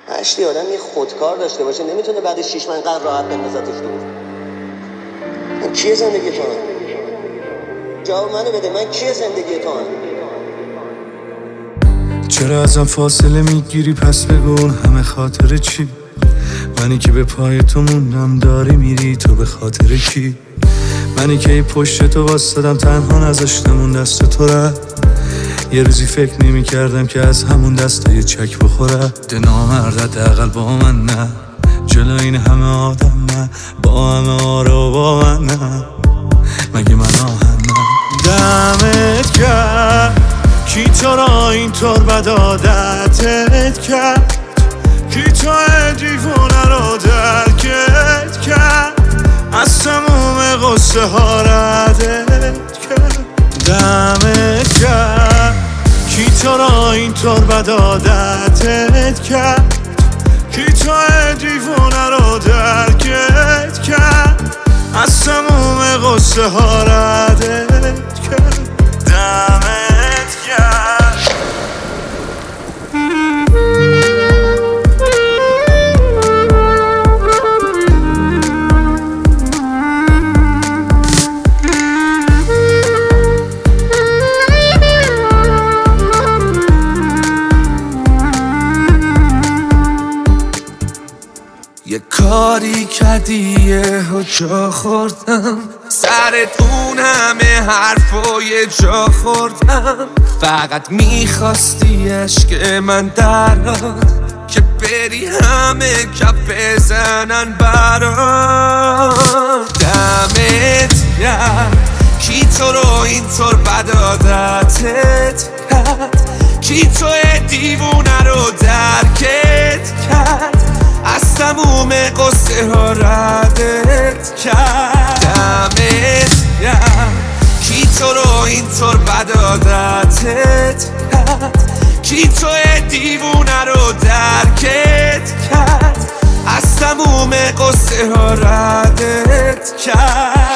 هشتی آدم یه خودکار داشته باشه نمیتونه بعد 6 ماه اینقدر راحت بندازتش دور. من کیه زندگی تو هم؟ جواب منو بده، من کیه زندگی تو هم؟ چرا ازم فاصله میگیری پس بگو همه خاطر چی؟ منی که به پای تو موندم داری میری تو به خاطر کی؟ منی که ای پشت تو واسدم تنها نذاشتم اون دست تو رفت. یه روزی فکر نمی کردم که از همون دستا یه چک بخوره. ده نامردت اقل با من نه، جلو این همه آدم نه، با همه آرا با من نه، مگه من آهن نه. دمت کرد کی تو را اینطور بد عادتت کرد، کی تو دیوونه رو درکت کرد، از تموم قصه ها ردت کرد. دمت کرد کی تو را اینطور بد عادتت کرد، کی تو دیوونه رو درکت کرد، از تموم قصه ها ردت کرد. دمت کرد. یه کاری کردی یه جا خوردم، سرت اون همه حرفای جا خوردم. فقط میخواستی عشق من دراد که بری همه کف بزنن برات. دمت گرم کی تو رو اینطور بد عادتت کرد، کی تو دیوونه رو درکت کرد، از تموم قصه ها ردت کرد. دمت گرم کی تو رو اینطور بد عادتت کرد، کی تو دیوونه رو درکت کرد، از تموم قصه ها ردت کرد.